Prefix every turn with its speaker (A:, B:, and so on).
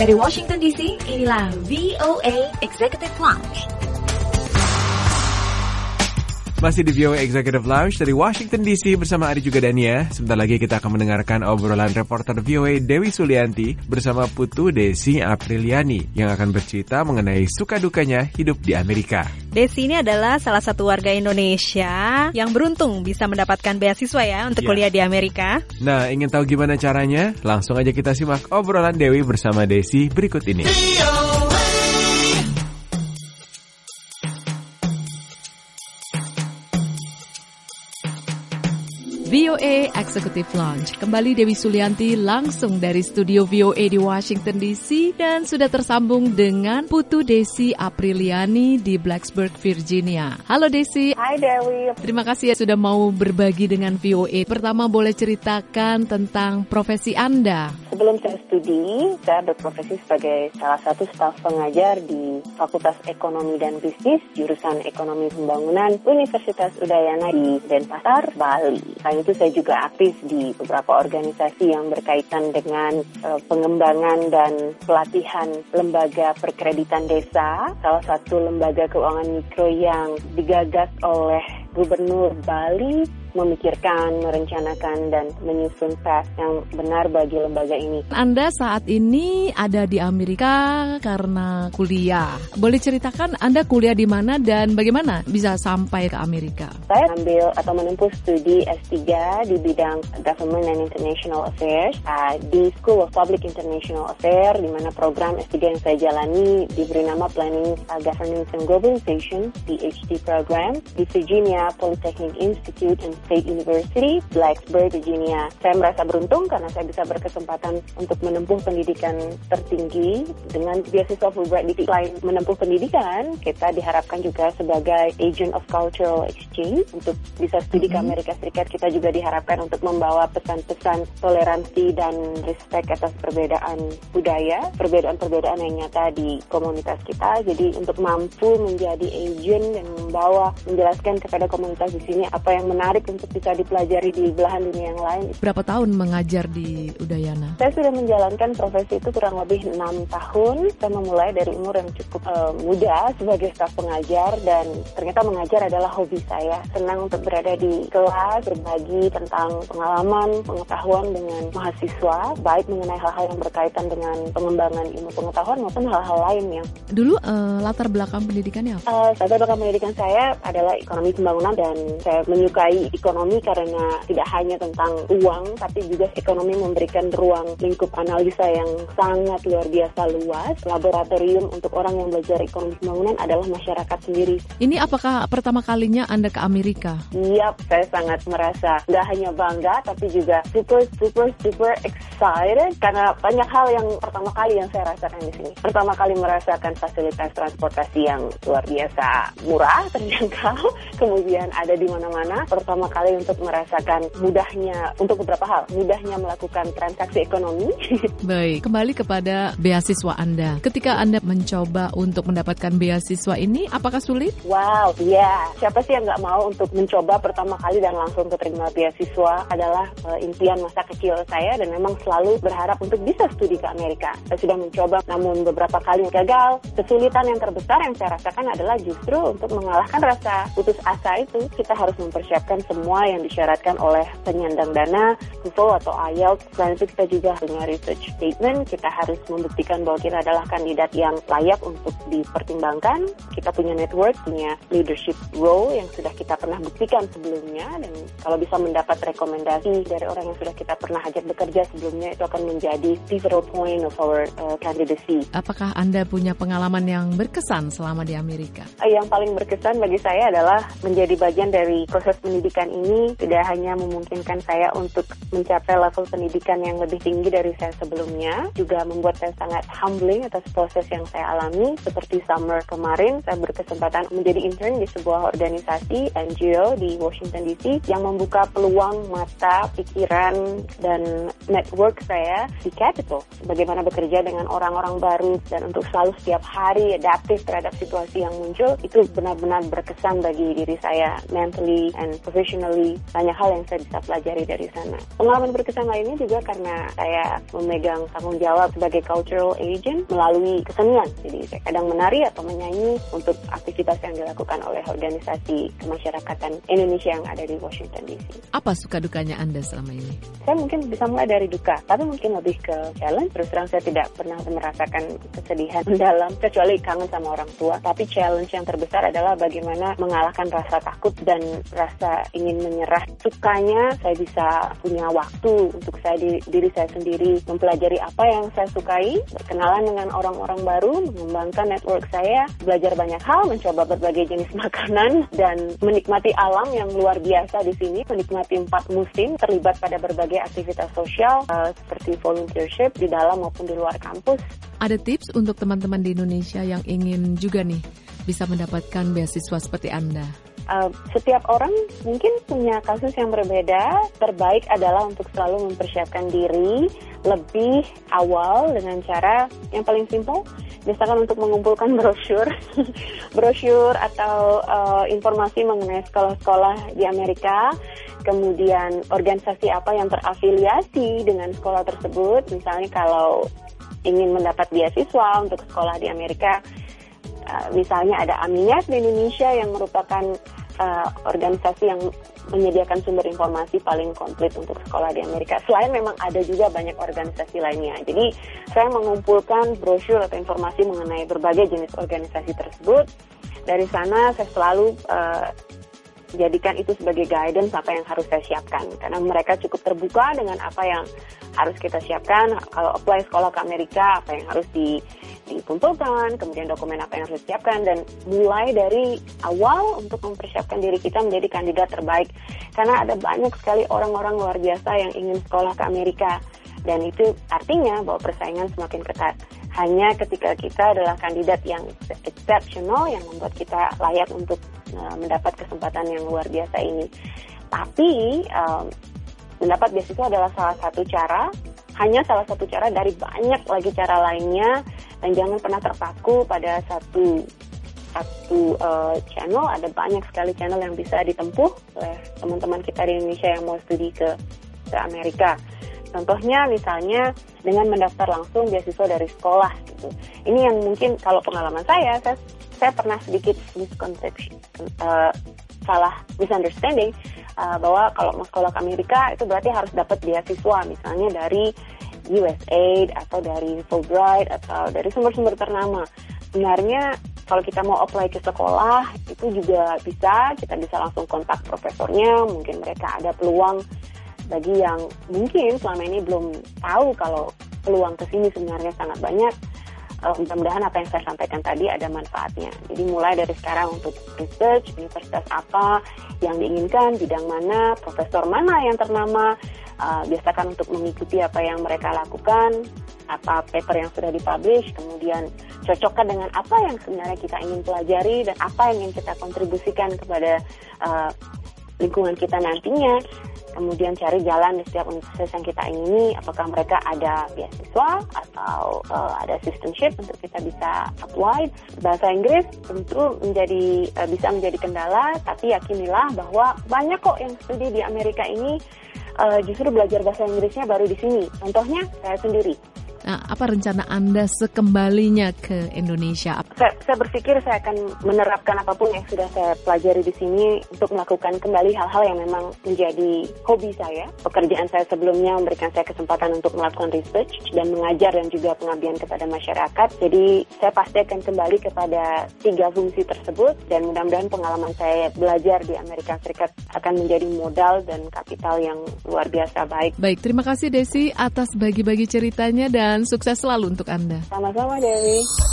A: Dari Washington DC, inilah VOA Executive Lounge.
B: Masih di VOA Executive Lounge dari Washington DC bersama Ari juga Dania. Sebentar lagi kita akan mendengarkan obrolan reporter VOA Dewi Sulianti bersama Putu Desi Apriliani yang akan bercerita mengenai suka dukanya hidup di Amerika.
C: Desi ini adalah salah satu warga Indonesia yang beruntung bisa mendapatkan beasiswa ya untuk kuliah di Amerika.
B: Nah, ingin tahu gimana caranya? Langsung aja kita simak obrolan Dewi bersama Desi berikut ini.
D: VOA Executive Lounge. Kembali Dewi Sulianti langsung dari studio VOA di Washington DC dan sudah tersambung dengan Putu Desi Apriliani di Blacksburg, Virginia. Halo Desi.
E: Hai Dewi.
D: Terima kasih ya sudah mau berbagi dengan VOA. Pertama boleh ceritakan tentang profesi Anda.
E: Sebelum saya studi, saya berprofesi sebagai salah satu staf pengajar di Fakultas Ekonomi dan Bisnis, jurusan Ekonomi Pembangunan, Universitas Udayana di Denpasar, Bali. Selain itu saya juga aktif di beberapa organisasi yang berkaitan dengan pengembangan dan pelatihan lembaga perkreditan desa, salah satu lembaga keuangan mikro yang digagas oleh Gubernur Bali memikirkan, merencanakan, dan menyusun path yang benar bagi lembaga ini.
D: Anda saat ini ada di Amerika karena kuliah. Boleh ceritakan Anda kuliah di mana dan bagaimana bisa sampai ke Amerika?
E: Saya ambil atau menempuh studi S3 di bidang Government and International Affairs di School of Public International Affairs, di mana program S3 yang saya jalani diberi nama Planning, Governance and Globalization, PhD program, di Virginia Polytechnic Institute and State University, Blacksburg, Virginia. Saya merasa beruntung karena saya bisa berkesempatan untuk menempuh pendidikan tertinggi dengan beasiswa Fulbright. Di selain menempuh pendidikan, kita diharapkan juga sebagai agent of cultural exchange untuk bisa studi ke Amerika Serikat. Kita juga diharapkan untuk membawa pesan-pesan toleransi dan respect atas perbedaan budaya, perbedaan-perbedaan yang nyata di komunitas kita. Jadi untuk mampu menjadi agent dan menjelaskan kepada komunitas di sini apa yang menarik untuk bisa dipelajari di belahan dunia yang lain.
D: Berapa tahun mengajar di Udayana?
E: Saya sudah menjalankan profesi itu kurang lebih 6 tahun. Saya memulai dari umur yang cukup muda sebagai staf pengajar dan ternyata mengajar adalah hobi saya. Senang untuk berada di kelas, berbagi tentang pengalaman, pengetahuan dengan mahasiswa, baik mengenai hal-hal yang berkaitan dengan pengembangan ilmu pengetahuan maupun hal-hal lain yang.
D: Dulu latar belakang pendidikannya apa?
E: Latar belakang pendidikan saya adalah ekonomi pembangunan dan saya menyukai ekonomi karena tidak hanya tentang uang, tapi juga ekonomi memberikan ruang lingkup analisa yang sangat luar biasa luas. Laboratorium untuk orang yang belajar ekonomi pembangunan adalah masyarakat sendiri.
D: Ini apakah pertama kalinya Anda ke Amerika?
E: Yap, saya sangat merasa nggak hanya bangga, tapi juga super excited karena banyak hal yang pertama kali yang saya rasakan di sini. Pertama kali merasakan fasilitas transportasi yang luar biasa murah, terjangkau, kemudian ada di mana-mana. Pertama kali untuk merasakan mudahnya, untuk beberapa hal, mudahnya melakukan transaksi ekonomi.
D: Baik, kembali kepada beasiswa Anda. Ketika Anda mencoba untuk mendapatkan beasiswa ini, apakah sulit?
E: Wow, ya. Siapa sih yang nggak mau untuk mencoba pertama kali dan langsung keterima beasiswa adalah impian masa kecil saya dan memang selalu berharap untuk bisa studi ke Amerika. Saya sudah mencoba, namun beberapa kali gagal. Kesulitan yang terbesar yang saya rasakan adalah justru untuk mengalahkan rasa putus asa itu, kita harus mempersiapkan semua yang disyaratkan oleh penyandang dana, TOEFL atau IELTS. Selain itu kita juga punya research statement, kita harus membuktikan bahwa kita adalah kandidat yang layak untuk dipertimbangkan. Kita punya network, punya leadership role yang sudah kita pernah buktikan sebelumnya, dan kalau bisa mendapat rekomendasi dari orang yang sudah kita pernah ajak bekerja sebelumnya, itu akan menjadi pivotal point of our candidacy.
D: Apakah Anda punya pengalaman yang berkesan selama di Amerika?
E: Yang paling berkesan bagi saya adalah menjadi bagian dari proses pendidikan ini. Tidak hanya memungkinkan saya untuk mencapai level pendidikan yang lebih tinggi dari saya sebelumnya, juga membuat saya sangat humbling atas proses yang saya alami. Seperti summer kemarin, saya berkesempatan menjadi intern di sebuah organisasi NGO di Washington DC yang membuka peluang mata, pikiran, dan network saya di Capitol. Bagaimana bekerja dengan orang-orang baru dan untuk selalu setiap hari adaptif terhadap situasi yang muncul, itu benar-benar berkesan bagi diri saya mentally and professionally personally banyak hal yang saya bisa pelajari dari sana. Pengalaman berkesan lainnya juga karena saya memegang tanggung jawab sebagai cultural agent melalui kesenian. Jadi saya kadang menari atau menyanyi untuk aktivitas yang dilakukan oleh organisasi kemasyarakatan Indonesia yang ada di Washington DC.
D: Apa suka dukanya Anda selama ini?
E: Saya mungkin bisa mulai dari duka, tapi mungkin lebih ke challenge. Terus terang saya tidak pernah merasakan kesedihan mendalam, kecuali kangen sama orang tua. Tapi challenge yang terbesar adalah bagaimana mengalahkan rasa takut dan rasa ingin menyerah. Sukanya saya bisa punya waktu untuk diri saya sendiri, mempelajari apa yang saya sukai, berkenalan dengan orang-orang baru, mengembangkan network saya, belajar banyak hal, mencoba berbagai jenis makanan, dan menikmati alam yang luar biasa di sini, menikmati 4 musim, terlibat pada berbagai aktivitas sosial seperti volunteership di dalam maupun di luar kampus.
D: Ada tips untuk teman-teman di Indonesia yang ingin juga nih bisa mendapatkan beasiswa seperti Anda?
E: Setiap orang mungkin punya kasus yang berbeda. Terbaik adalah untuk selalu mempersiapkan diri lebih awal dengan cara yang paling simpel. Misalkan untuk mengumpulkan brosur atau informasi mengenai sekolah-sekolah di Amerika, kemudian organisasi apa yang terafiliasi dengan sekolah tersebut. Misalnya kalau ingin mendapat beasiswa untuk sekolah di Amerika, misalnya ada Aminas di Indonesia yang merupakan organisasi yang menyediakan sumber informasi paling komplit untuk sekolah di Amerika. Selain memang ada juga banyak organisasi lainnya. Jadi saya mengumpulkan brosur atau informasi mengenai berbagai jenis organisasi tersebut. Dari sana saya selalu jadikan itu sebagai guidance apa yang harus saya siapkan. Karena mereka cukup terbuka dengan apa yang harus kita siapkan. Kalau apply sekolah ke Amerika, apa yang harus dikumpulkan, kemudian dokumen apa yang harus disiapkan, dan mulai dari awal untuk mempersiapkan diri kita menjadi kandidat terbaik. Karena ada banyak sekali orang-orang luar biasa yang ingin sekolah ke Amerika, dan itu artinya bahwa persaingan semakin ketat. Hanya ketika kita adalah kandidat yang exceptional, yang membuat kita layak untuk mendapat kesempatan yang luar biasa ini. Tapi mendapat beasiswa adalah salah satu cara, hanya salah satu cara dari banyak lagi cara lainnya, dan jangan pernah terpaku pada satu channel. Ada banyak sekali channel yang bisa ditempuh oleh teman-teman kita di Indonesia yang mau studi ke Amerika. Contohnya misalnya dengan mendaftar langsung beasiswa dari sekolah gitu. Ini yang mungkin kalau pengalaman saya pernah sedikit misunderstanding bahwa kalau mau sekolah ke Amerika itu berarti harus dapat beasiswa misalnya dari USAID atau dari Fulbright atau dari sumber-sumber ternama. Sebenarnya kalau kita mau apply ke sekolah itu juga bisa, kita bisa langsung kontak profesornya, mungkin mereka ada peluang bagi yang mungkin selama ini belum tahu kalau peluang ke sini sebenarnya sangat banyak. Mudah-mudahan apa yang saya sampaikan tadi ada manfaatnya. Jadi mulai dari sekarang untuk research, universitas apa yang diinginkan, bidang mana, profesor mana yang ternama, biasakan untuk mengikuti apa yang mereka lakukan, apa paper yang sudah dipublish, kemudian cocokkan dengan apa yang sebenarnya kita ingin pelajari dan apa yang ingin kita kontribusikan kepada lingkungan kita nantinya. Kemudian cari jalan di setiap universitas yang kita ingini, apakah mereka ada beasiswa atau ada assistantship untuk kita bisa apply. Bahasa Inggris tentu bisa menjadi kendala, tapi yakinilah bahwa banyak kok yang studi di Amerika ini justru belajar bahasa Inggrisnya baru di sini. Contohnya saya sendiri.
D: Nah, apa rencana Anda sekembalinya ke Indonesia?
E: Saya berpikir saya akan menerapkan apapun yang sudah saya pelajari di sini untuk melakukan kembali hal-hal yang memang menjadi hobi saya. Pekerjaan saya sebelumnya memberikan saya kesempatan untuk melakukan research dan mengajar dan juga pengabdian kepada masyarakat. Jadi saya pasti akan kembali kepada 3 fungsi tersebut dan mudah-mudahan pengalaman saya belajar di Amerika Serikat akan menjadi modal dan kapital yang luar biasa baik.
D: Baik, terima kasih Desi atas bagi-bagi ceritanya dan sukses selalu untuk Anda.
E: Sama-sama Dewi.